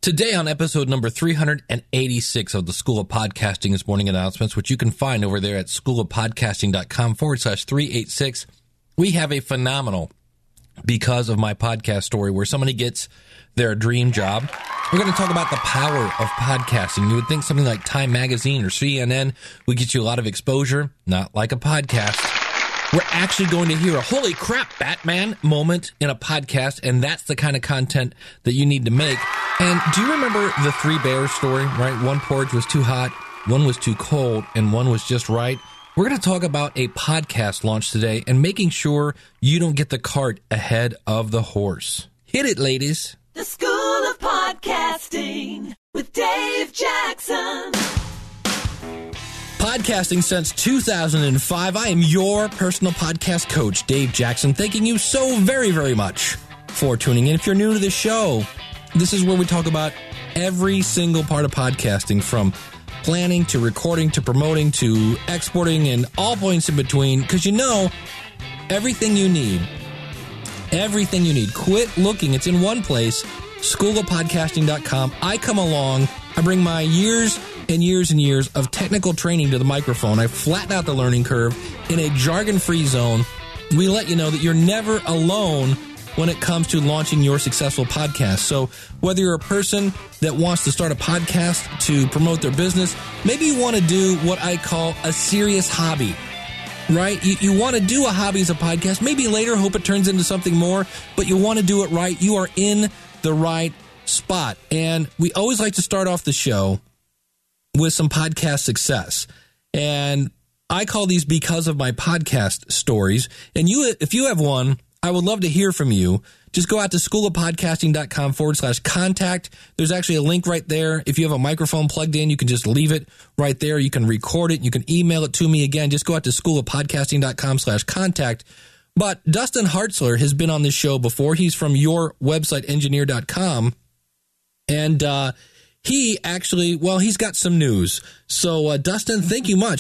Today on episode number 386 of the School of Podcasting's morning announcements, which you can find over there at schoolofpodcasting.com/386, we have a phenomenal Because of My Podcast story where somebody gets their dream job. We're going to talk about the power of podcasting. You would think something like Time Magazine or CNN would get you a lot of exposure, not like a podcast. We're actually going to hear a holy crap Batman moment in a podcast, and that's the kind of content that you need to make. And do you remember the Three Bears story, right? One porridge was too hot, one was too cold, and one was just right. We're going to talk about a podcast launch today and making sure you don't get the cart ahead of the horse. Hit it, ladies. The School of Podcasting with Dave Jackson. Podcasting since 2005. I am your personal podcast coach, Dave Jackson, thanking you so very, very much for tuning in. If you're new to the show, this is where we talk about every single part of podcasting, from planning to recording to promoting to exporting and all points in between, because you know everything you need. Quit looking. It's in one place, schoolofpodcasting.com. I come along. I bring my years and years and years of technical training to the microphone. I flatten out the learning curve in a jargon-free zone. We let you know that you're never alone when it comes to launching your successful podcast. So whether you're a person that wants to start a podcast to promote their business, maybe you want to do what I call a serious hobby, right? You want to do a hobby as a podcast. Maybe later hope it turns into something more, but you want to do it right. You are in the right spot. And we always like to start off the show with some podcast success. And I call these Because of My Podcast stories. And if you have one, I would love to hear from you. Just go out to schoolofpodcasting.com/contact. There's actually a link right there. If you have a microphone plugged in, you can just leave it right there. You can record it. You can email it to me. Again, just go out to schoolofpodcasting.com/contact. But Dustin Hartzler has been on this show before. He's from yourwebsiteengineer.com. And he actually, he's got some news. So, Dustin, thank you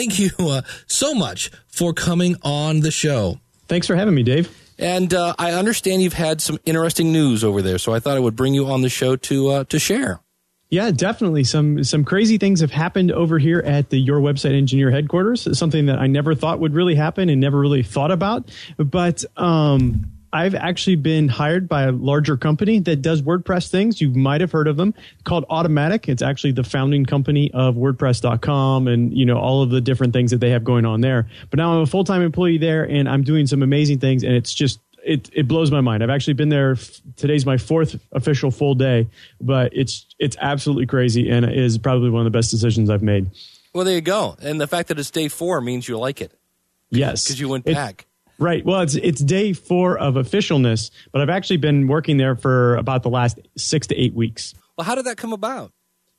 so much for coming on the show. Thanks for having me, Dave. And I understand you've had some interesting news over there, so I thought I would bring you on the show to share. Yeah, definitely. Some crazy things have happened over here at the Your Website Engineer headquarters. It's something that I never thought would really happen and never really thought about. But I've actually been hired by a larger company that does WordPress things. You might have heard of them, called Automattic. It's actually the founding company of WordPress.com and, all of the different things that they have going on there. But now I'm a full-time employee there, and I'm doing some amazing things, and it's just, it blows my mind. I've actually been there. Today's my fourth official full day, but it's absolutely crazy, and it is probably one of the best decisions I've made. Well, there you go. And the fact that it's day 4 means you like it. Yes. Because you went back. Right. Well, it's day 4 of officialness, but I've actually been working there for about the last 6 to 8 weeks. Well, how did that come about?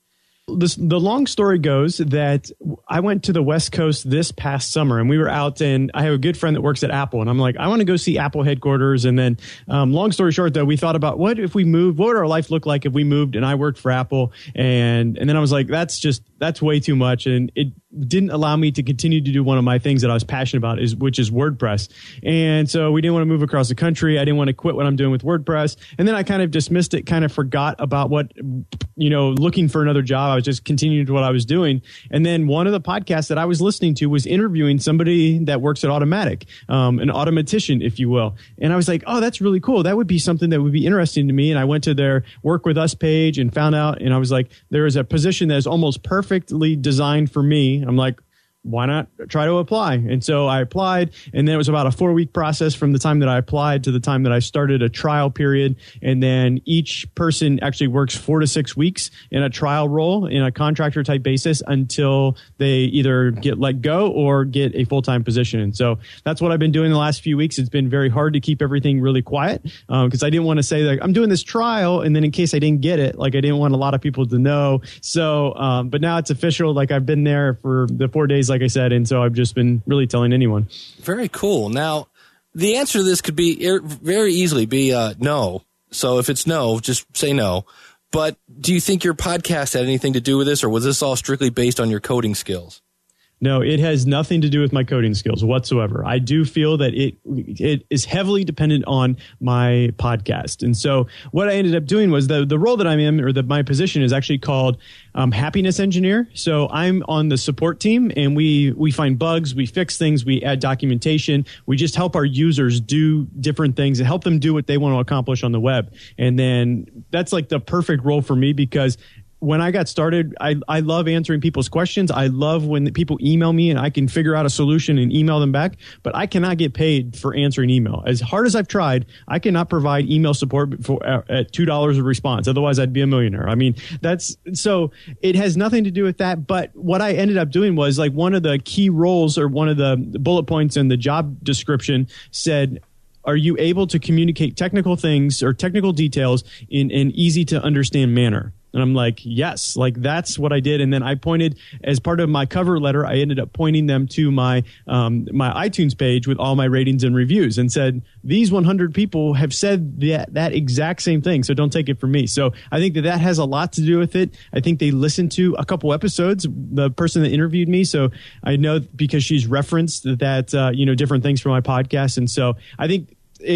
The long story goes that I went to the West Coast this past summer, and we were out, and I have a good friend that works at Apple, and I'm like, I want to go see Apple headquarters. And then long story short, though, we thought about what if we moved, what would our life look like if we moved and I worked for Apple? And then I was like, that's way too much. And it didn't allow me to continue to do one of my things that I was passionate about, which is WordPress. And so we didn't want to move across the country. I didn't want to quit what I'm doing with WordPress. And then I kind of dismissed it, kind of forgot about looking for another job. I was just continuing to what I was doing. And then one of the podcasts that I was listening to was interviewing somebody that works at Automattic, an automatician, if you will. And I was like, oh, that's really cool. That would be something that would be interesting to me. And I went to their Work With Us page and found out, and I was like, there is a position that is almost perfectly designed for me. I'm like, why not try to apply? And so I applied, and then it was about a 4-week process from the time that I applied to the time that I started a trial period. And then each person actually works 4 to 6 weeks in a trial role in a contractor type basis until they either get let go or get a full-time position. And so that's what I've been doing the last few weeks. It's been very hard to keep everything really quiet because I didn't want to say that I'm doing this trial, and then in case I didn't get it, I didn't want a lot of people to know. So, but now it's official. I've been there for the 4 days, like I said, and so I've just been really telling anyone. Very cool. Now, the answer to this could be very easily be no. So if it's no, just say no. But do you think your podcast had anything to do with this, or was this all strictly based on your coding skills? No, it has nothing to do with my coding skills whatsoever. I do feel that it is heavily dependent on my podcast. And so what I ended up doing was the role that I'm in, or my position is actually called happiness engineer. So I'm on the support team, and we find bugs, we fix things, we add documentation. We just help our users do different things and help them do what they want to accomplish on the web. And then that's like the perfect role for me, because when I got started, I love answering people's questions. I love when people email me and I can figure out a solution and email them back, but I cannot get paid for answering email. As hard as I've tried, I cannot provide email support for at $2 a response. Otherwise, I'd be a millionaire. I mean, so it has nothing to do with that. But what I ended up doing was, like, one of the key roles, or one of the bullet points in the job description said, are you able to communicate technical things or technical details in an easy to understand manner? And I'm like, yes, like that's what I did. And then I pointed, as part of my cover letter, I ended up pointing them to my my iTunes page with all my ratings and reviews, and said, these 100 people have said that exact same thing. So don't take it from me. So I think that has a lot to do with it. I think they listened to a couple episodes, the person that interviewed me. So I know, because she's referenced that, different things from my podcast. And so I think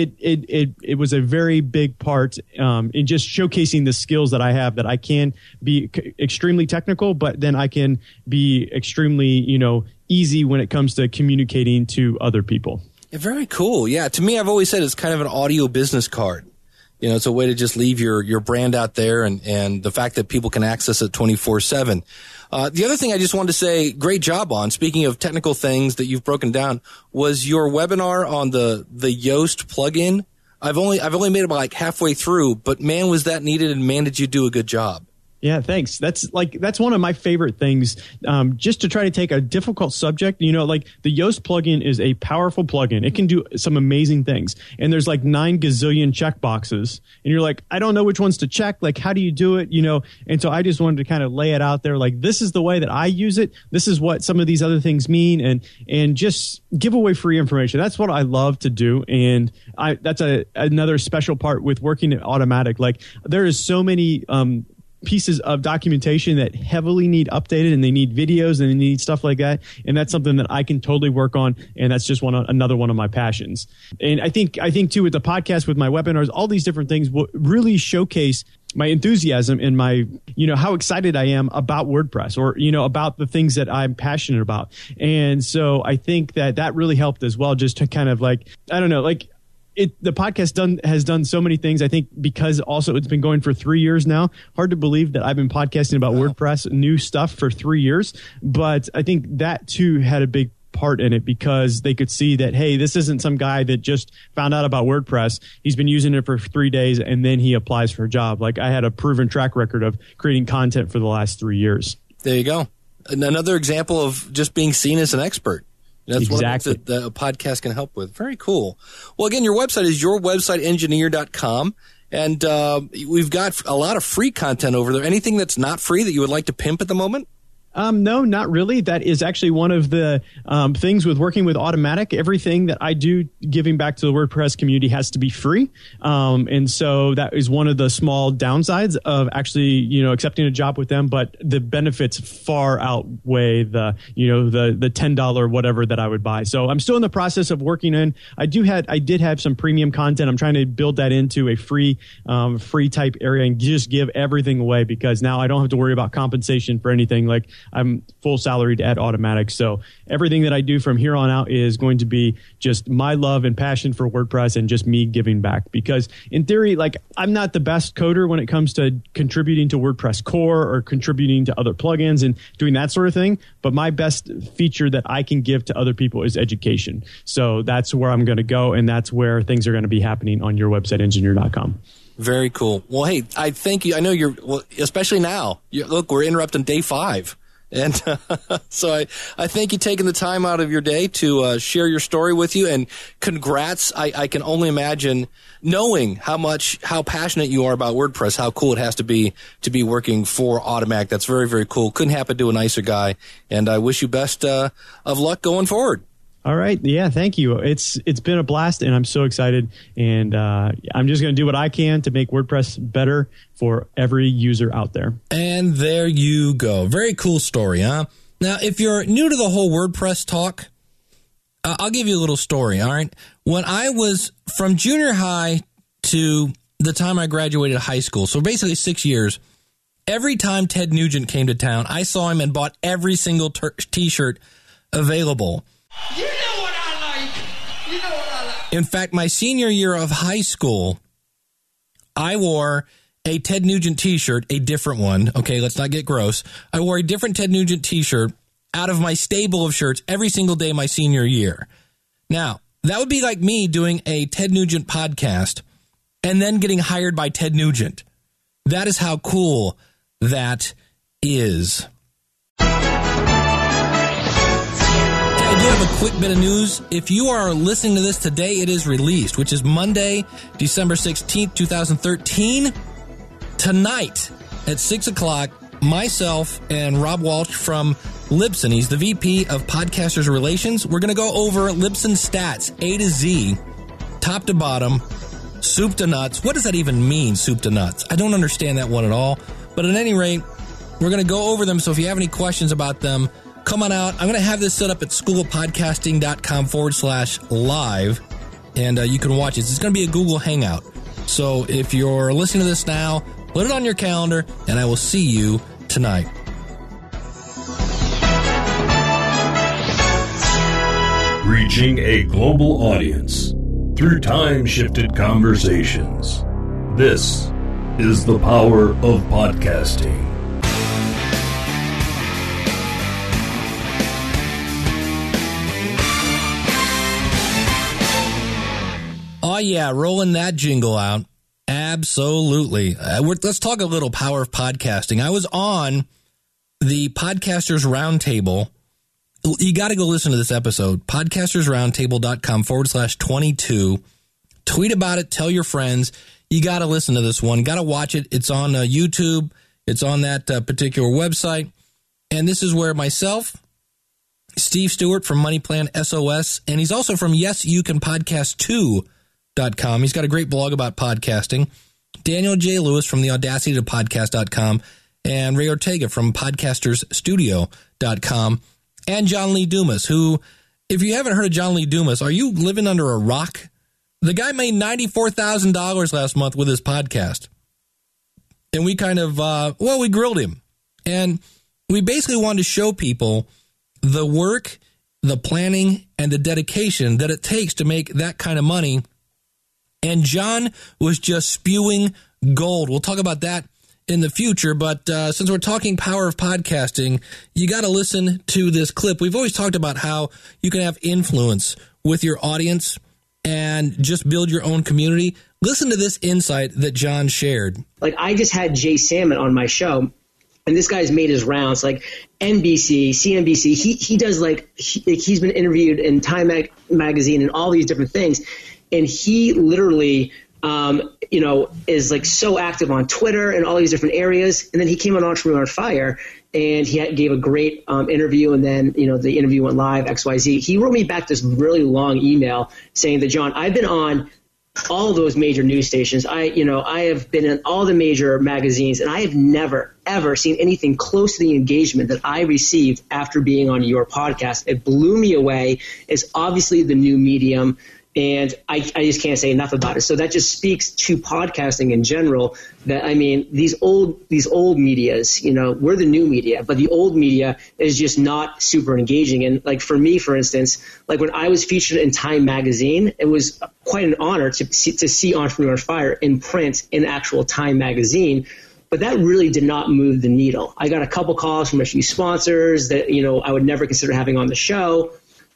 it was a very big part in just showcasing the skills that I have, that I can be extremely technical, but then I can be extremely, easy when it comes to communicating to other people. Very cool. Yeah. To me, I've always said it's kind of an audio business card. It's a way to just leave your brand out there, and the fact that people can access it 24/7. The other thing I just wanted to say, great job on, speaking of technical things that you've broken down, was your webinar on the Yoast plugin. I've only made it about like halfway through, but man, was that needed, and man, did you do a good job. Yeah, thanks. That's one of my favorite things, just to try to take a difficult subject. Like the Yoast plugin is a powerful plugin. It can do some amazing things. And there's like 9 gazillion check boxes. And you're like, I don't know which ones to check. Like, how do you do it? And so I just wanted to kind of lay it out there. Like, this is the way that I use it. This is what some of these other things mean. And just give away free information. That's what I love to do. And that's another special part with working at Automattic. Like, there is so many pieces of documentation that heavily need updated, and they need videos, and they need stuff like that. And that's something that I can totally work on. And that's just another one of my passions. And I think too, with the podcast, with my webinars, all these different things will really showcase my enthusiasm and my, how excited I am about WordPress, or, about the things that I'm passionate about. And so I think that really helped as well, just to kind of the podcast has done so many things. I think because also it's been going for 3 years now. Hard to believe that I've been podcasting about WordPress, new stuff, for 3 years. But I think that too had a big part in it, because they could see that, hey, this isn't some guy that just found out about WordPress. He's been using it for 3 days and then he applies for a job. Like, I had a proven track record of creating content for the last 3 years. There you go. Another example of just being seen as an expert. That's exactly what a podcast can help with. Very cool. Well, again, your website is yourwebsiteengineer.com, and we've got a lot of free content over there. Anything that's not free that you would like to pimp at the moment? No, not really. That is actually one of the things with working with Automattic. Everything that I do giving back to the WordPress community has to be free. And so that is one of the small downsides of actually, accepting a job with them. But the benefits far outweigh the $10 whatever that I would buy. So I'm still in the process of working in. I did have some premium content. I'm trying to build that into a free type area and just give everything away, because now I don't have to worry about compensation for anything. Like, I'm full salaried at Automattic. So everything that I do from here on out is going to be just my love and passion for WordPress and just me giving back. Because in theory, like, I'm not the best coder when it comes to contributing to WordPress core or contributing to other plugins and doing that sort of thing. But my best feature that I can give to other people is education. So that's where I'm going to go. And that's where things are going to be happening on yourwebsiteengineer.com. Very cool. Well, hey, I thank you. I know especially now, look, we're interrupting day 5. And so I thank you taking the time out of your day to share your story with you. And congrats. I can only imagine, knowing how passionate you are about WordPress, how cool it has to be working for Automattic. That's very, very cool. Couldn't happen to a nicer guy. And I wish you best of luck going forward. All right. Yeah, thank you. It's been a blast, and I'm so excited. And I'm just going to do what I can to make WordPress better for every user out there. And there you go. Very cool story, huh? Now, if you're new to the whole WordPress talk, I'll give you a little story, all right? When I was from junior high to the time I graduated high school, so basically 6 years, every time Ted Nugent came to town, I saw him and bought every single T-shirt available. You know what I like. You know what I like. In fact, my senior year of high school, I wore a Ted Nugent T-shirt, a different one. Okay, let's not get gross. I wore a different Ted Nugent T-shirt out of my stable of shirts every single day my senior year. Now, that would be like me doing a Ted Nugent podcast and then getting hired by Ted Nugent. That is how cool that is. I do have a quick bit of news. If you are listening to this today, it is released, which is Monday, December 16th, 2013. Tonight at 6 o'clock, myself and Rob Walsh from Libsyn, he's the VP of Podcasters Relations. We're going to go over Libsyn stats, A to Z, top to bottom, soup to nuts. What does that even mean, soup to nuts? I don't understand that one at all. But at any rate, we're going to go over them. So if you have any questions about them, come on out. I'm going to have this set up at schoolofpodcasting.com/live, and you can watch it. It's going to be a Google Hangout. So if you're listening to this now, put it on your calendar, and I will see you tonight. Reaching a global audience through time-shifted conversations. This is the power of podcasting. Oh, yeah, rolling that jingle out. Absolutely. Let's talk a little power of podcasting. I was on the Podcasters Roundtable. You got to go listen to this episode. Podcastersroundtable.com/22. Tweet about it. Tell your friends. You got to listen to this one. Got to watch it. It's on YouTube. It's on that particular website. And this is where myself, Steve Stewart from Money Plan SOS, and he's also from YesYouCanPodcast2.com. He's got a great blog about podcasting. Daniel J. Lewis from the AudacityToPodcast.com, and Ray Ortega from PodcastersStudio.com, and John Lee Dumas, who, if you haven't heard of John Lee Dumas, are you living under a rock? The guy made $94,000 last month with his podcast. And we kind of, we grilled him. And we basically wanted to show people the work, the planning, and the dedication that it takes to make that kind of money. And John was just spewing gold. We'll talk about that in the future, but since we're talking power of podcasting, you got to listen to this clip. We've always talked about how you can have influence with your audience and just build your own community. Listen to this insight that John shared. Like, I just had Jay Salmon on my show, and this guy's made his rounds, like NBC, CNBC. He does he's been interviewed in Time magazine and all these different things, and he literally is like so active on Twitter and all these different areas. And then he came on Entrepreneur on Fire, and he gave a great interview. And then, the interview went live, XYZ. He wrote me back this really long email saying that, John, I've been on all of those major news stations. I have been in all the major magazines, and I have never, ever seen anything close to the engagement that I received after being on your podcast. It blew me away. It's obviously the new medium. And I just can't say enough about it. So that just speaks to podcasting in general. That, I mean, these old medias, we're the new media, but the old media is just not super engaging. And like for me, for instance, like when I was featured in Time magazine, it was quite an honor to see Entrepreneur on Fire in print in actual Time magazine. But that really did not move the needle. I got a couple calls from a few sponsors that I would never consider having on the show,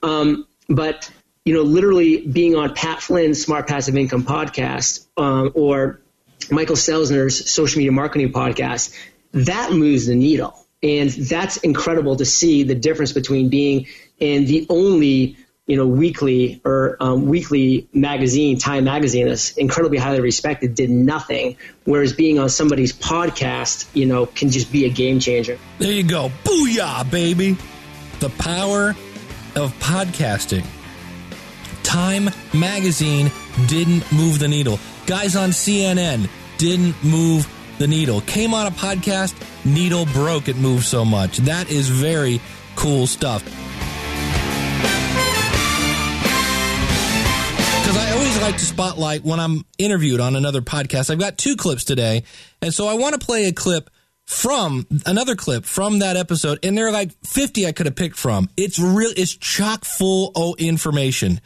but literally being on Pat Flynn's Smart Passive Income podcast or Michael Stelzner's social media marketing podcast, that moves the needle. And that's incredible to see the difference between being in the only, weekly or weekly magazine, Time magazine, that's incredibly highly respected, did nothing. Whereas being on somebody's podcast, can just be a game changer. There you go. Booyah, baby. The power of podcasting. Time magazine didn't move the needle. Guys on CNN didn't move the needle. Came on a podcast, needle broke, it moved so much. That is very cool stuff. Because I always like to spotlight when I'm interviewed on another podcast. I've got 2 clips today, and so I want to play another clip from that episode, and there are like 50 I could have picked from. It's chock full of information.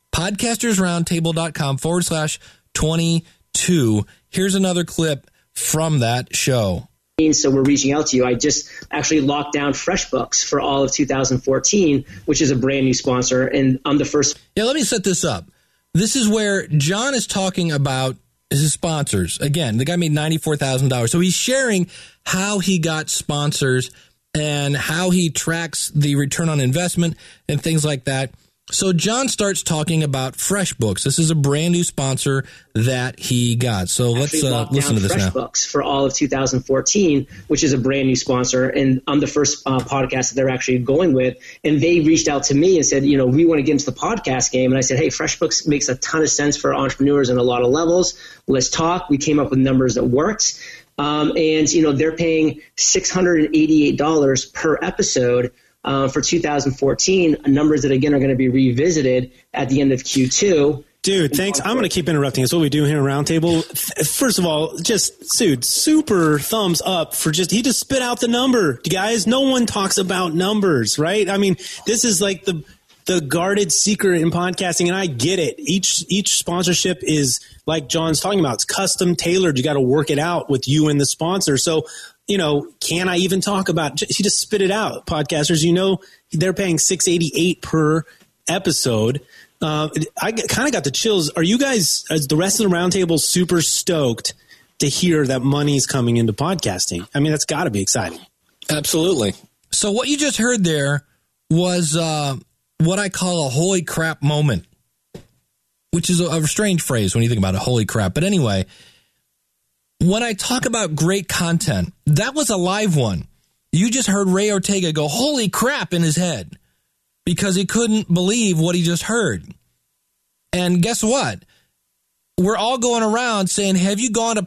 Podcastersroundtable.com/22. Here's another clip from that show. So we're reaching out to you. I just actually locked down FreshBooks for all of 2014, which is a brand new sponsor, and I'm the first. Yeah, let me set this up. This is where John is talking about his sponsors. Again, the guy made $94,000. So he's sharing how he got sponsors and how he tracks the return on investment and things like that. So John starts talking about FreshBooks. This is a brand new sponsor that he got. So let's listen to this now. FreshBooks for all of 2014, which is a brand new sponsor, and I'm the first podcast that they're actually going with. And they reached out to me and said, we want to get into the podcast game. And I said, hey, FreshBooks makes a ton of sense for entrepreneurs on a lot of levels. Let's talk. We came up with numbers that worked. And they're paying $688 per episode. For 2014, numbers that, again, are going to be revisited at the end of Q2. Dude, thanks. I'm going to keep interrupting. It's what we do here in Roundtable. First of all, dude, super thumbs up for he just spit out the number. Guys, no one talks about numbers, right? I mean, this is like the guarded secret in podcasting, and I get it. Each sponsorship is, like John's talking about, it's custom tailored. You got to work it out with you and the sponsor. So, can I even talk about, he just spit it out, podcasters, they're paying $688 per episode. I kind of got the chills. Are you guys, as the rest of the Roundtable, super stoked to hear that money's coming into podcasting? I mean, that's got to be exciting. Absolutely. So what you just heard there was what I call a holy crap moment, which is a strange phrase when you think about it, holy crap. But anyway, when I talk about great content, that was a live one. You just heard Ray Ortega go, holy crap, in his head because he couldn't believe what he just heard. And guess what? We're all going around saying, have you gone to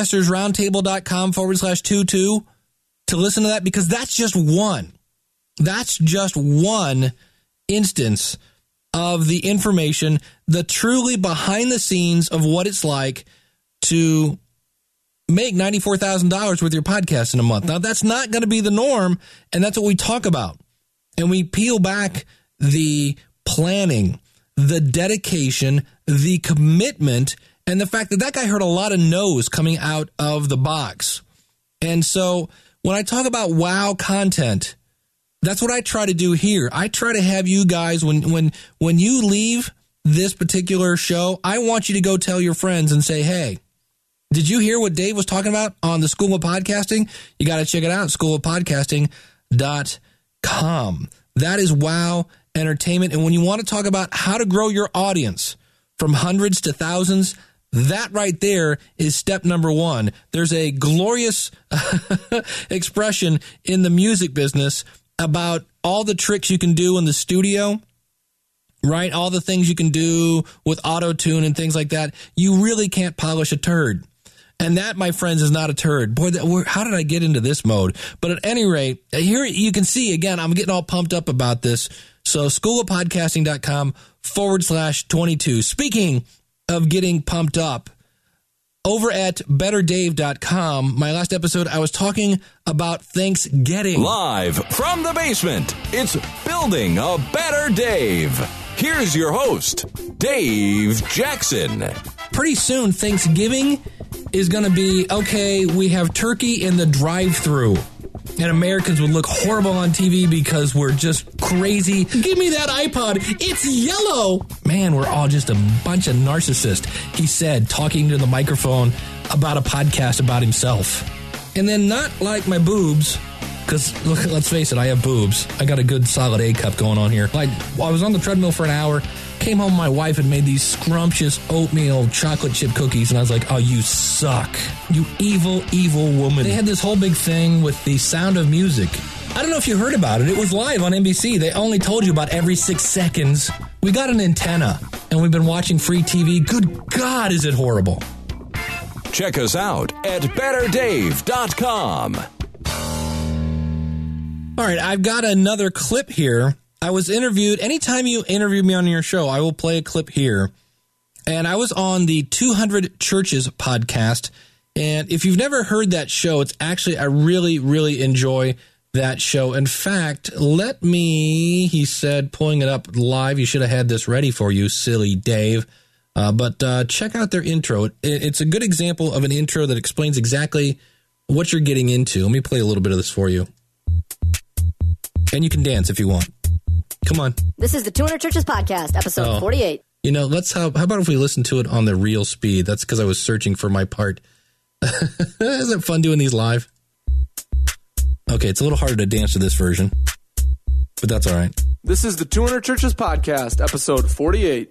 podcastersroundtable.com/22 to listen to that? Because that's just one. That's just one instance of the information, the truly behind the scenes of what it's like to make $94,000 with your podcast in a month. Now, that's not going to be the norm, and that's what we talk about. And we peel back the planning, the dedication, the commitment, and the fact that guy heard a lot of no's coming out of the box. And so when I talk about wow content, that's what I try to do here. I try to have you guys, when you leave this particular show, I want you to go tell your friends and say, hey, did you hear what Dave was talking about on the School of Podcasting? You got to check it out, schoolofpodcasting.com. That is wow entertainment. And when you want to talk about how to grow your audience from hundreds to thousands, that right there is step number one. There's a glorious expression in the music business about all the tricks you can do in the studio, right? All the things you can do with auto-tune and things like that. You really can't polish a turd. And that, my friends, is not a turd. Boy, how did I get into this mode? But at any rate, here you can see, again, I'm getting all pumped up about this. So schoolofpodcasting.com/22. Speaking of getting pumped up, over at betterdave.com, my last episode, I was talking about Thanksgiving. Live from the basement, it's Building a Better Dave. Here's your host, Dave Jackson. Pretty soon, Thanksgiving is going to be, okay, we have turkey in the drive-thru. And Americans would look horrible on TV because we're just crazy. Give me that iPod. It's yellow. Man, we're all just a bunch of narcissists, he said, talking to the microphone about a podcast about himself. And then not like my boobs, because let's face it, I have boobs. I got a good solid A cup going on here. I was on the treadmill for an hour. Came home, my wife had made these scrumptious oatmeal chocolate chip cookies, and I was like, oh, you suck. You evil, evil woman. They had this whole big thing with the Sound of Music. I don't know if you heard about it. It was live on NBC. They only told you about every 6 seconds. We got an antenna, and we've been watching free TV. Good God, is it horrible. Check us out at betterdave.com. All right, I've got another clip here. I was interviewed. Anytime you interview me on your show, I will play a clip here. And I was on the 200 Churches podcast. And if you've never heard that show, it's actually, I really, really enjoy that show. In fact, he said, pulling it up live, you should have had this ready for you, silly Dave. But check out their intro. It's a good example of an intro that explains exactly what you're getting into. Let me play a little bit of this for you. And you can dance if you want. Come on. This is the 200 Churches Podcast, episode 48. You know, how about if we listen to it on the real speed? That's because I was searching for my part. Isn't it fun doing these live? Okay, it's a little harder to dance to this version, but that's all right. This is the 200 Churches Podcast, episode 48.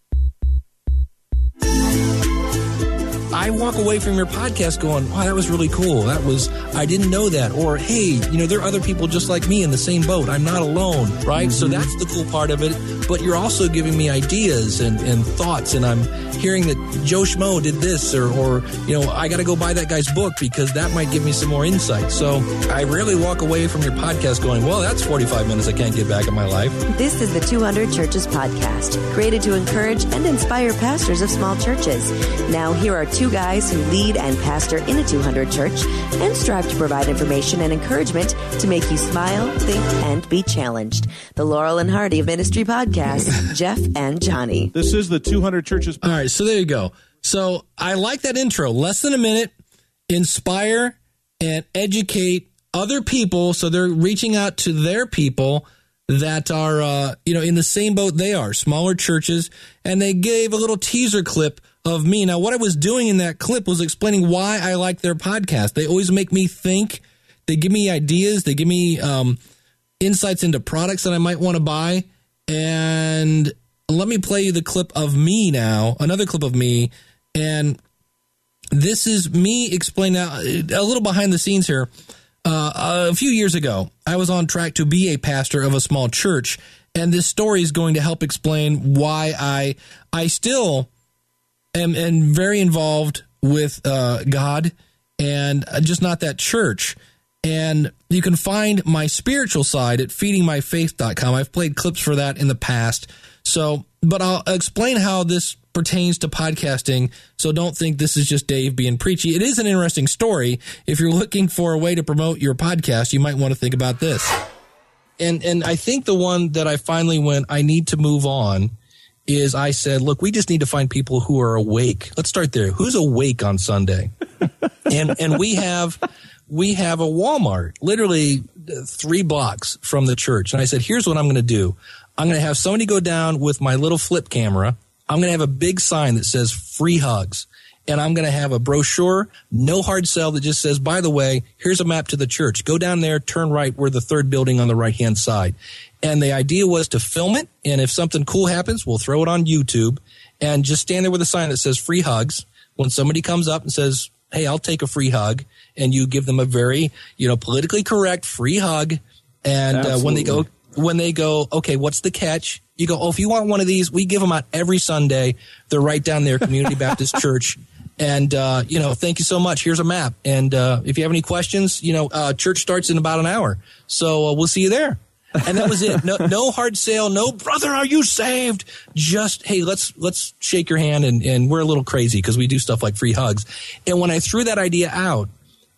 I walk away from your podcast going, wow, that was really cool. I didn't know that. Or, hey, there are other people just like me in the same boat. I'm not alone, right? Mm-hmm. So that's the cool part of it. But you're also giving me ideas and thoughts, and I'm hearing that Joe Schmo did this, or I got to go buy that guy's book because that might give me some more insight. So I rarely walk away from your podcast going, well, that's 45 minutes I can't get back in my life. This is the 200 Churches Podcast, created to encourage and inspire pastors of small churches. Now, here are two guys who lead and pastor in a 200 church and strive to provide information and encouragement to make you smile, think, and be challenged. The Laurel and Hardy of Ministry Podcast, Jeff and Johnny. This is the 200 Churches. All right, so there you go. So I like that intro. Less than a minute, inspire and educate other people so they're reaching out to their people that are, in the same boat they are, smaller churches, and they gave a little teaser clip of me. Now, what I was doing in that clip was explaining why I like their podcast. They always make me think. They give me ideas. They give me insights into products that I might want to buy. And let me play you the clip of me now, another clip of me. And this is me explaining a little behind the scenes here. A few years ago, I was on track to be a pastor of a small church, and this story is going to help explain why I still am very involved with God and just not that church. And you can find my spiritual side at feedingmyfaith.com. I've played clips for that in the past. But I'll explain how this pertains to podcasting, so don't think this is just Dave being preachy. It is an interesting story. If you're looking for a way to promote your podcast, you might want to think about this. And I think the one that I finally went, I need to move on, is I said, look, we just need to find people who are awake. Let's start there. Who's awake on Sunday? and we have a Walmart literally 3 blocks from the church. And I said, here's what I'm going to do. I'm going to have somebody go down with my little flip camera. I'm going to have a big sign that says free hugs. And I'm going to have a brochure, no hard sell, that just says, by the way, here's a map to the church. Go down there, turn right. We're the 3rd building on the right-hand side. And the idea was to film it. And if something cool happens, we'll throw it on YouTube and just stand there with a sign that says free hugs. When somebody comes up and says, hey, I'll take a free hug, and you give them a very, politically correct free hug. And when they go, okay, what's the catch? You go, if you want one of these, we give them out every Sunday. They're right down there, Community Baptist Church. And, thank you so much. Here's a map. And if you have any questions, church starts in about an hour. So we'll see you there. And that was it. No hard sale. No, brother, are you saved? Just, hey, let's shake your hand. And we're a little crazy because we do stuff like free hugs. And when I threw that idea out,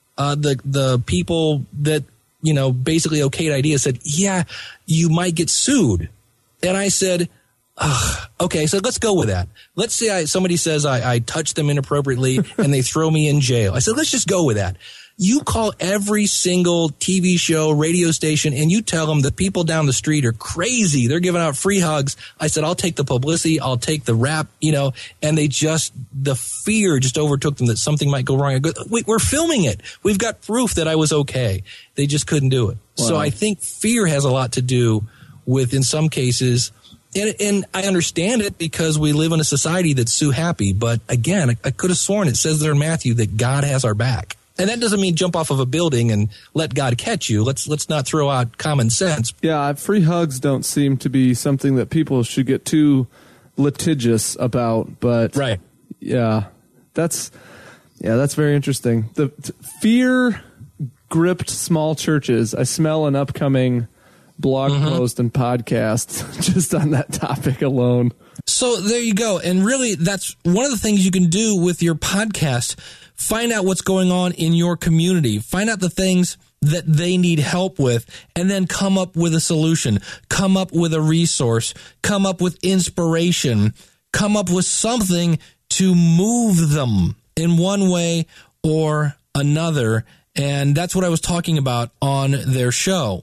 the people that, basically okayed idea said, yeah, you might get sued. And I said, okay, so let's go with that. Let's say somebody says I touched them inappropriately and they throw me in jail. I said, let's just go with that. You call every single TV show, radio station, and you tell them the people down the street are crazy. They're giving out free hugs. I said, I'll take the publicity. I'll take the rap, and the fear just overtook them that something might go wrong. I go, wait, we're filming it. We've got proof that I was okay. They just couldn't do it. Wow. So I think fear has a lot to do with, in some cases, and I understand it because we live in a society that's so happy. But again, I could have sworn it says there in Matthew that God has our back. And that doesn't mean jump off of a building and let God catch you. Let's not throw out common sense. Yeah, free hugs don't seem to be something that people should get too litigious about. But right, yeah, that's very interesting. The fear gripped small churches. I smell an upcoming blog post and podcast just on that topic alone. So there you go. And really, that's one of the things you can do with your podcast. Find out what's going on in your community. Find out the things that they need help with, and then come up with a solution. Come up with a resource. Come up with inspiration. Come up with something to move them in one way or another. And that's what I was talking about on their show.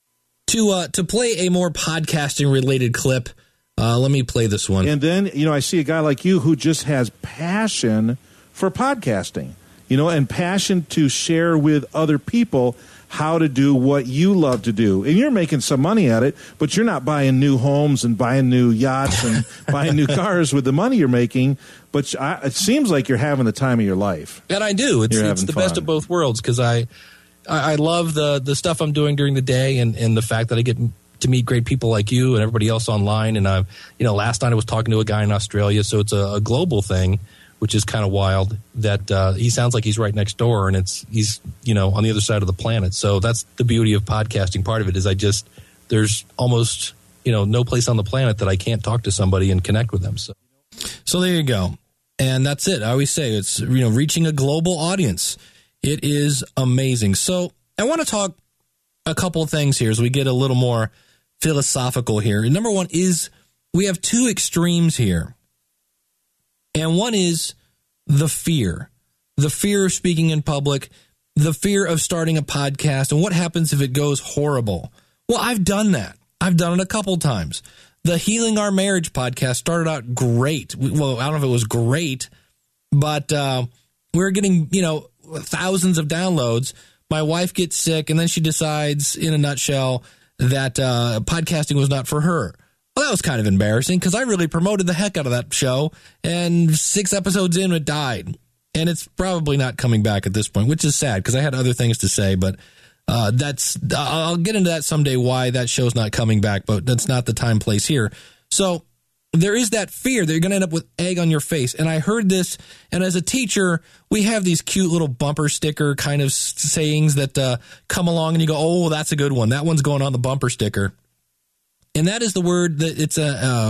To play a more podcasting related clip, let me play this one. And then, I see a guy like you who just has passion for podcasting, and passion to share with other people how to do what you love to do. And you're making some money at it, but you're not buying new homes and buying new yachts and buying new cars with the money you're making. But it seems like you're having the time of your life. And I do. It's the best of both worlds, because I love the stuff I'm doing during the day and the fact that I get to meet great people like you and everybody else online. And last night I was talking to a guy in Australia, so it's a global thing, which is kind of wild that he sounds like he's right next door, and he's on the other side of the planet. So that's the beauty of podcasting. Part of it is there's almost no place on the planet that I can't talk to somebody and connect with them. So there you go. And that's it. I always say it's reaching a global audience. It is amazing. So I want to talk a couple of things here as we get a little more philosophical here. Number one is we have two extremes here. And one is the fear of speaking in public, the fear of starting a podcast, and what happens if it goes horrible. Well, I've done that. I've done it a couple times. The Healing Our Marriage podcast started out great. Well, I don't know if it was great, but we're getting, thousands of downloads. My wife gets sick, and then she decides, in a nutshell, that podcasting was not for her. Well, that was kind of embarrassing, because I really promoted the heck out of that show, and 6 episodes in, it died. And it's probably not coming back at this point, which is sad, because I had other things to say, but I'll get into that someday, why that show's not coming back, but that's not the time, place here. So there is that fear that you're going to end up with egg on your face. And I heard this, and as a teacher, we have these cute little bumper sticker kind of sayings that come along, and you go, oh, that's a good one. That one's going on the bumper sticker. And that is the word that it's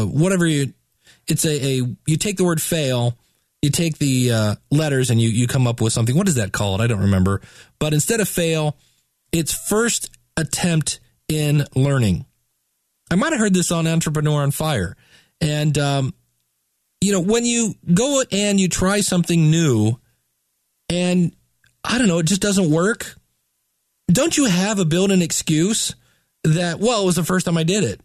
you take the word fail, you take the letters, and you come up with something. What is that called? I don't remember. But instead of fail, it's first attempt in learning. I might have heard this on Entrepreneur on Fire. And, when you go and you try something new and, I don't know, it just doesn't work, don't you have a built-in excuse that, well, it was the first time I did it?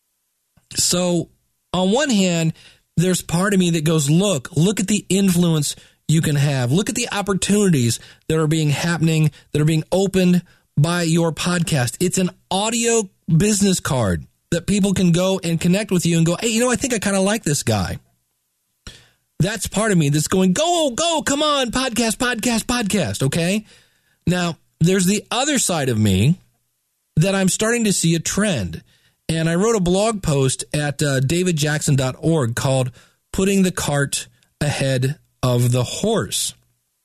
So on one hand, there's part of me that goes, look at the influence you can have. Look at the opportunities that are being opened by your podcast. It's an audio business card that people can go and connect with you and go, hey, I think I kind of like this guy. That's part of me that's going, go, come on, podcast, okay? Now, there's the other side of me that I'm starting to see a trend. And I wrote a blog post at davidjackson.org called Putting the Cart Ahead of the Horse.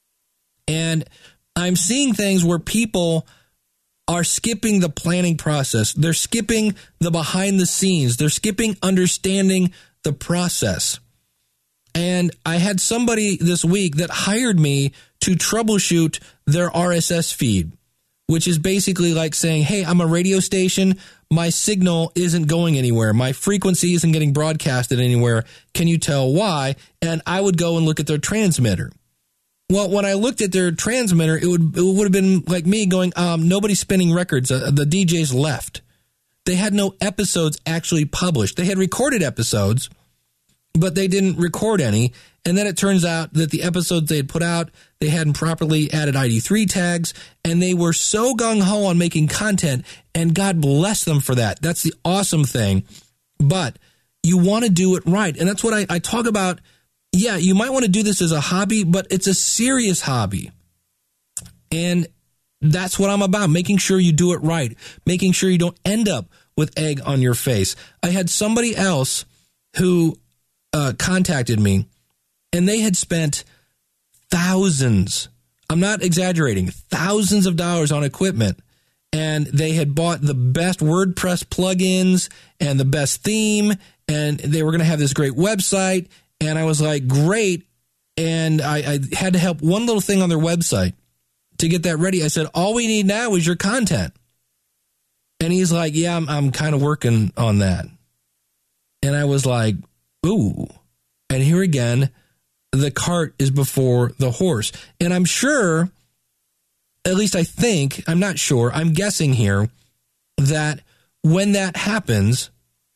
And I'm seeing things where people are skipping the planning process. They're skipping the behind the scenes. They're skipping understanding the process. And I had somebody this week that hired me to troubleshoot their RSS feed, which is basically like saying, hey, I'm a radio station. My signal isn't going anywhere. My frequency isn't getting broadcasted anywhere. Can you tell why? And I would go and look at their transmitter. Well, when I looked at their transmitter, it would have been like me going, nobody's spinning records. The DJs left. They had no episodes actually published. They had recorded episodes, but they didn't record any. And then it turns out that the episodes they had put out, they hadn't properly added ID3 tags, and they were so gung-ho on making content, and God bless them for that. That's the awesome thing. But you want to do it right. And that's what I talk about. Yeah, you might want to do this as a hobby, but it's a serious hobby. And that's what I'm about, making sure you do it right, making sure you don't end up with egg on your face. I had somebody else who contacted me, and they had spent thousands I'm not exaggerating, thousands of dollars on equipment. And they had bought the best WordPress plugins and the best theme, and they were going to have this great website. And I was like, great. And I had to help one little thing on their website to get that ready. I said, all we need now is your content. And he's like, yeah, I'm kind of working on that. And I was like, ooh. And here again, the cart is before the horse. And I'm sure, at least I think, I'm not sure, I'm guessing here, that when that happens,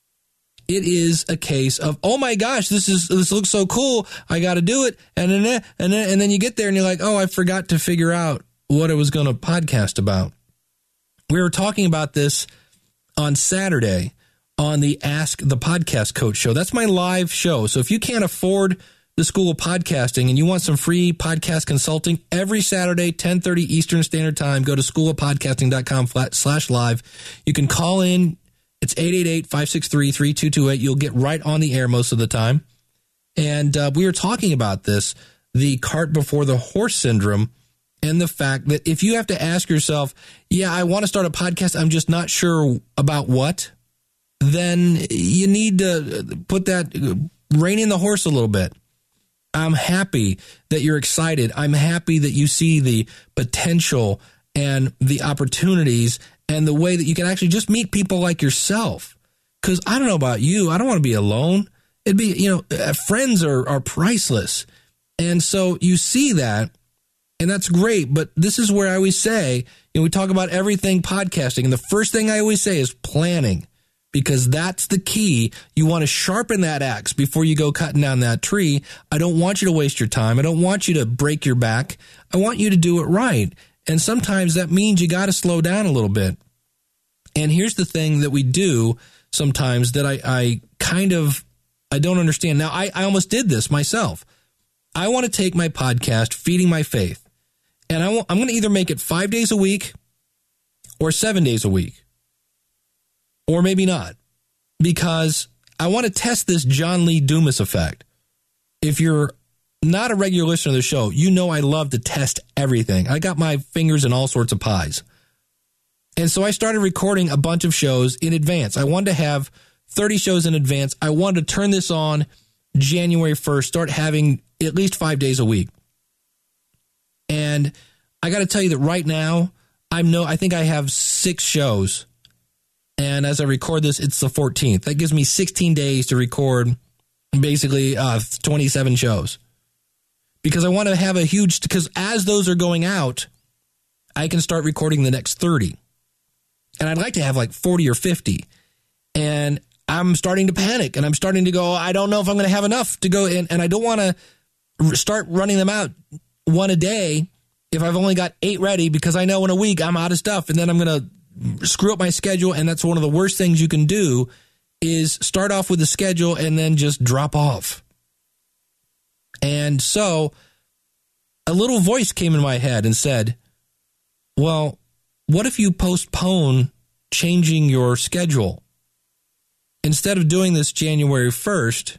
it is a case of, oh my gosh, this looks so cool, I got to do it, and then you get there and you're like, oh, I forgot to figure out what I was going to podcast about. We were talking about this on Saturday on the Ask the Podcast Coach show. That's my live show. So if you can't afford the School of Podcasting and you want some free podcast consulting, every Saturday, 10:30 Eastern Standard Time, go to schoolofpodcasting.com/live. You can call in. It's 888-563-3228. You'll get right on the air most of the time. And we were talking about this, the cart before the horse syndrome, and the fact that if you have to ask yourself, yeah, I want to start a podcast, I'm just not sure about what, then you need to put that, rein in the horse a little bit. I'm happy that you're excited. I'm happy that you see the potential and the opportunities and the way that you can actually just meet people like yourself. Because I don't know about you, I don't want to be alone. It'd be, friends are priceless. And so you see that, and that's great. But this is where I always say, we talk about everything podcasting, and the first thing I always say is planning, because that's the key. You want to sharpen that axe before you go cutting down that tree. I don't want you to waste your time. I don't want you to break your back. I want you to do it right. And sometimes that means you got to slow down a little bit. And here's the thing that we do sometimes that I don't understand. Now, I almost did this myself. I want to take my podcast, Feeding My Faith, and I'm going to either make it 5 days a week or 7 days a week, or maybe not, because I want to test this John Lee Dumas effect. If you're not a regular listener to the show, you know I love to test everything. I got my fingers in all sorts of pies. And so I started recording a bunch of shows in advance. I wanted to have 30 shows in advance. I wanted to turn this on January 1st, start having at least 5 days a week. And I got to tell you that right now, I think I have 6 shows. And as I record this, it's the 14th. That gives me 16 days to record basically 27 shows. Because I want to have because as those are going out, I can start recording the next 30. And I'd like to have like 40 or 50. And I'm starting to panic, and I'm starting to go, I don't know if I'm going to have enough to go in. And I don't want to start running them out one a day if I've only got 8 ready, because I know in a week I'm out of stuff, and then I'm going to screw up my schedule. And that's one of the worst things you can do, is start off with a schedule and then just drop off. And so a little voice came in my head and said, well, what if you postpone changing your schedule? Instead of doing this January 1st,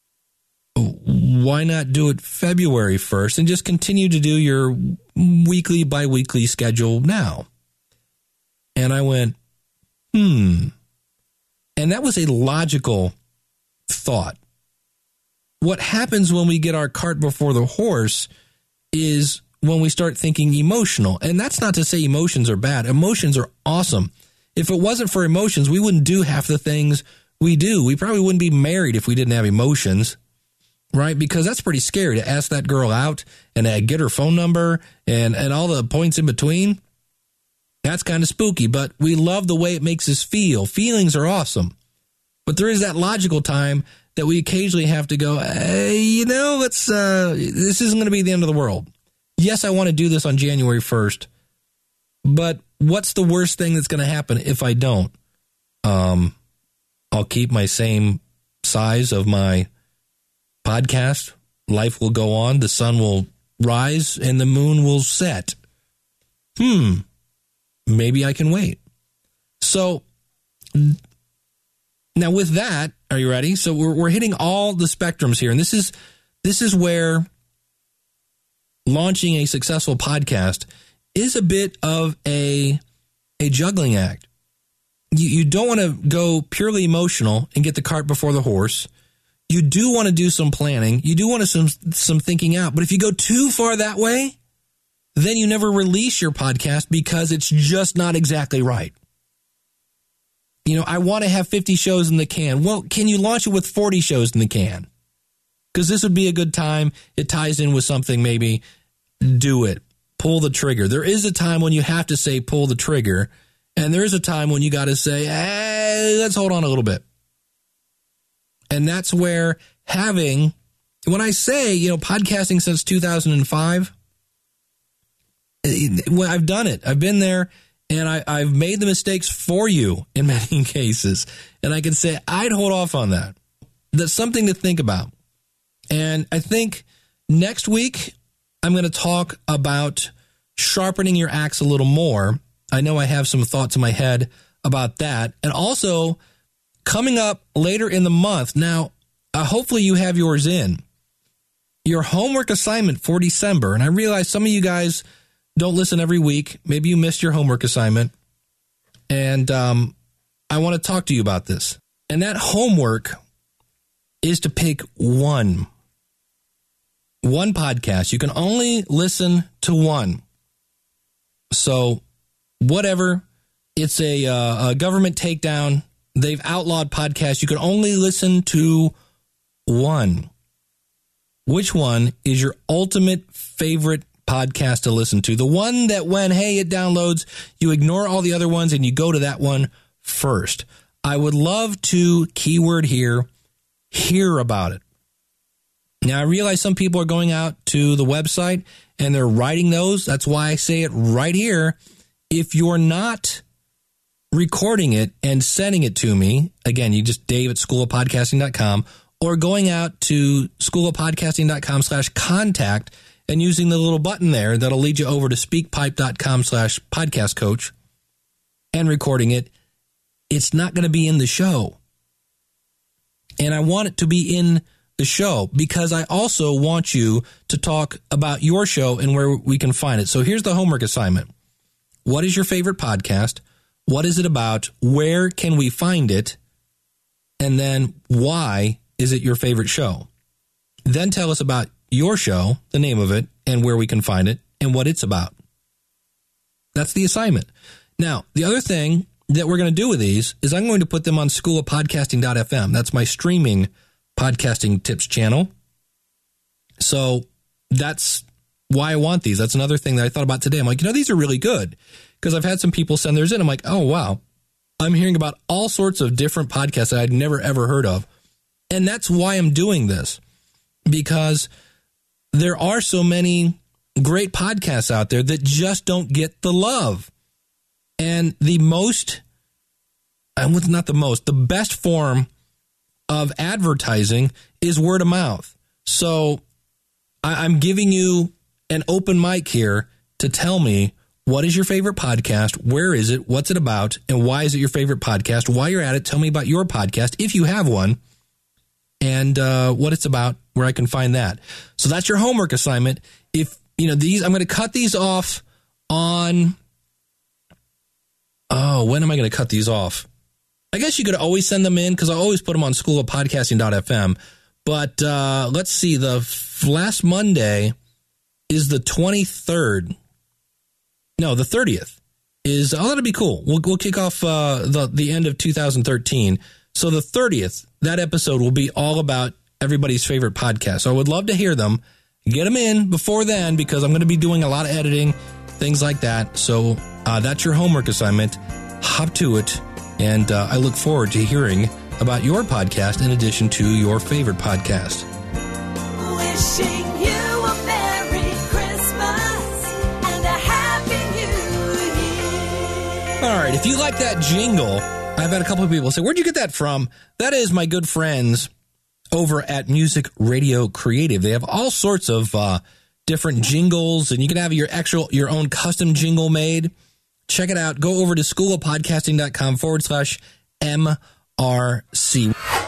why not do it February 1st and just continue to do your weekly, bi-weekly schedule now? And I went, And that was a logical thought. What happens when we get our cart before the horse is when we start thinking emotional. And that's not to say emotions are bad. Emotions are awesome. If it wasn't for emotions, we wouldn't do half the things we do. We probably wouldn't be married if we didn't have emotions, right? Because that's pretty scary to ask that girl out and get her phone number and all the points in between. That's kind of spooky, but we love the way it makes us feel. Feelings are awesome. But there is that logical time that we occasionally have to go, this isn't going to be the end of the world. Yes, I want to do this on January 1st, but what's the worst thing that's going to happen if I don't? I'll keep my same size of my podcast. Life will go on. The sun will rise and the moon will set. Maybe I can wait. So now with that, are you ready? So we're hitting all the spectrums here. And this is where launching a successful podcast is a bit of a juggling act. You don't want to go purely emotional and get the cart before the horse. You do want to do some planning. You do want to some thinking out. But if you go too far that way, then you never release your podcast because it's just not exactly right. I want to have 50 shows in the can. Well, can you launch it with 40 shows in the can? Because this would be a good time. It ties in with something, maybe. Do it. Pull the trigger. There is a time when you have to say pull the trigger, and there is a time when you got to say, hey, let's hold on a little bit. And that's where when I say, podcasting since 2005, well, I've done it. I've been there, and I've made the mistakes for you in many cases. And I can say I'd hold off on that. That's something to think about. And I think next week, I'm going to talk about sharpening your axe a little more. I know I have some thoughts in my head about that. And also, coming up later in the month, now, hopefully you have yours in. Your homework assignment for December, and I realize some of you guys don't listen every week. Maybe you missed your homework assignment. And I want to talk to you about this. And that homework is to pick one podcast. You can only listen to one. So whatever, it's a government takedown. They've outlawed podcasts. You can only listen to one. Which one is your ultimate favorite podcast to listen to? The one that when, hey, it downloads, you ignore all the other ones and you go to that one first. I would love to, keyword here, hear about it. Now, I realize some people are going out to the website and they're writing those. That's why I say it right here. If you're not recording it and sending it to me, again, you just dave@schoolofpodcasting.com or going out to schoolofpodcasting.com/contact and using the little button there that'll lead you over to speakpipe.com/podcastcoach and recording it. It's not going to be in the show. And I want it to be in the show because I also want you to talk about your show and where we can find it. So here's the homework assignment. What is your favorite podcast? What is it about? Where can we find it? And then why is it your favorite show? Then tell us about your show, the name of it, and where we can find it, and what it's about. That's the assignment. Now, the other thing that we're going to do with these is I'm going to put them on schoolofpodcasting.fm. That's my streaming podcasting tips channel. So that's why I want these. That's another thing that I thought about today. I'm like, these are really good because I've had some people send theirs in. I'm like, oh, wow. I'm hearing about all sorts of different podcasts that I'd never, ever heard of. And that's why I'm doing this, because there are so many great podcasts out there that just don't get the love. And the best form of advertising is word of mouth. So I'm giving you an open mic here to tell me, what is your favorite podcast? Where is it? What's it about? And why is it your favorite podcast? While you're at it, tell me about your podcast, if you have one, and what it's about, where I can find that. So that's your homework assignment. If, these, I'm going to cut these off on, when am I going to cut these off? I guess you could always send them in because I always put them on schoolofpodcasting.fm. But let's see, the last Monday is the 23rd. No, the 30th is, that'll be cool. We'll kick off the end of 2013. So the 30th, that episode will be all about everybody's favorite podcast. So I would love to hear them. Get them in before then because I'm going to be doing a lot of editing, things like that. So that's your homework assignment. Hop to it. And I look forward to hearing about your podcast in addition to your favorite podcast. Wishing you a Merry Christmas and a Happy New Year. All right, if you like that jingle, I've had a couple of people say, where'd you get that from? That is my good friends over at Music Radio Creative. They have all sorts of different jingles, and you can have your own custom jingle made. Check it out. Go over to schoolofpodcasting.com/MRC.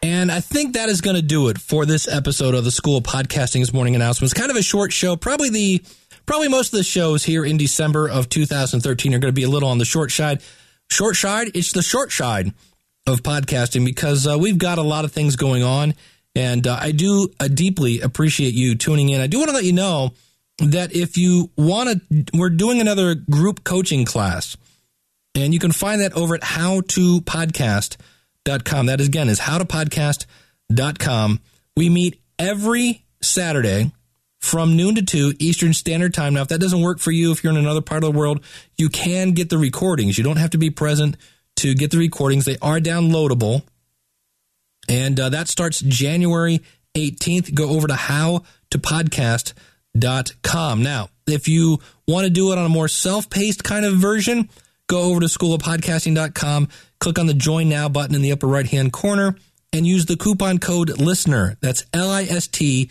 And I think that is going to do it for this episode of the School of Podcasting's Morning Announcements. Kind of a short show. Probably most of the shows here in December of 2013 are going to be a little on the short side. Short side? It's the short side of podcasting because we've got a lot of things going on. And I do deeply appreciate you tuning in. I do want to let you know that if you want to, we're doing another group coaching class. And you can find that over at howtopodcast.com. That is howtopodcast.com. We meet every Saturday from noon to 2 Eastern Standard Time. Now, if that doesn't work for you, if you're in another part of the world, you can get the recordings. You don't have to be present to get the recordings. They are downloadable. And that starts January 18th. Go over to howtopodcast.com. Now, if you want to do it on a more self-paced kind of version, go over to schoolofpodcasting.com, click on the Join Now button in the upper right-hand corner, and use the coupon code LISTENER. That's LISTENER,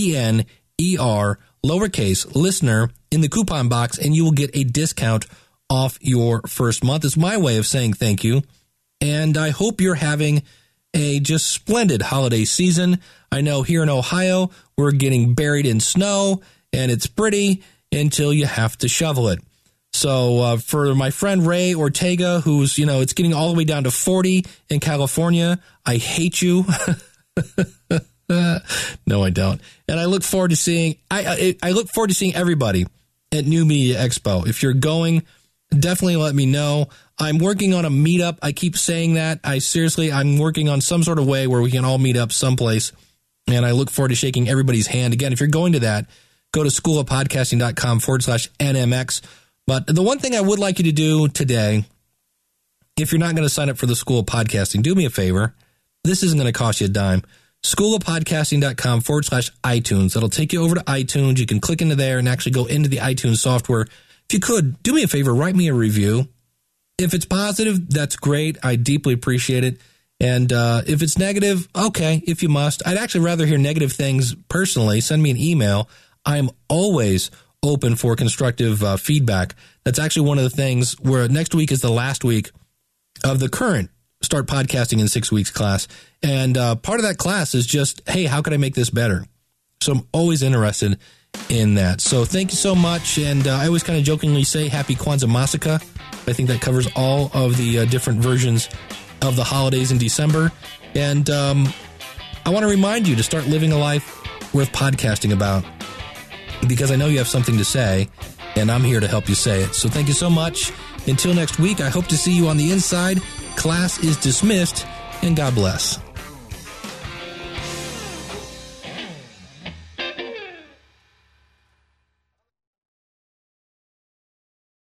lowercase, listener, in the coupon box, and you will get a discount off your first month. It's my way of saying thank you, and I hope you're having a just splendid holiday season. I know here in Ohio, we're getting buried in snow, and it's pretty until you have to shovel it. So for my friend Ray Ortega, who's, it's getting all the way down to 40 in California, I hate you. No, I don't. And I look forward to seeing, I look forward to seeing everybody at New Media Expo. If you're going, definitely let me know. I'm working on a meetup. I keep saying that. I'm working on some sort of way where we can all meet up someplace. And I look forward to shaking everybody's hand. Again, if you're going to that, go to schoolofpodcasting.com/NMX. But the one thing I would like you to do today, if you're not going to sign up for the School of Podcasting, do me a favor. This isn't going to cost you a dime. Schoolofpodcasting.com/iTunes. That'll take you over to iTunes. You can click into there and actually go into the iTunes software. If you could, do me a favor, write me a review. If it's positive, that's great. I deeply appreciate it. And if it's negative, okay, if you must. I'd actually rather hear negative things personally. Send me an email. I'm always open for constructive feedback. That's actually one of the things where next week is the last week of the current Start Podcasting in 6 Weeks class. And part of that class is just, hey, how can I make this better? So I'm always interested in that. So thank you so much. And I always kind of jokingly say Happy Kwanzaa Masaka. I think that covers all of the different versions of the holidays in December. And I want to remind you to start living a life worth podcasting about, because I know you have something to say, and I'm here to help you say it. So thank you so much. Until next week, I hope to see you on the inside. Class is dismissed, and God bless.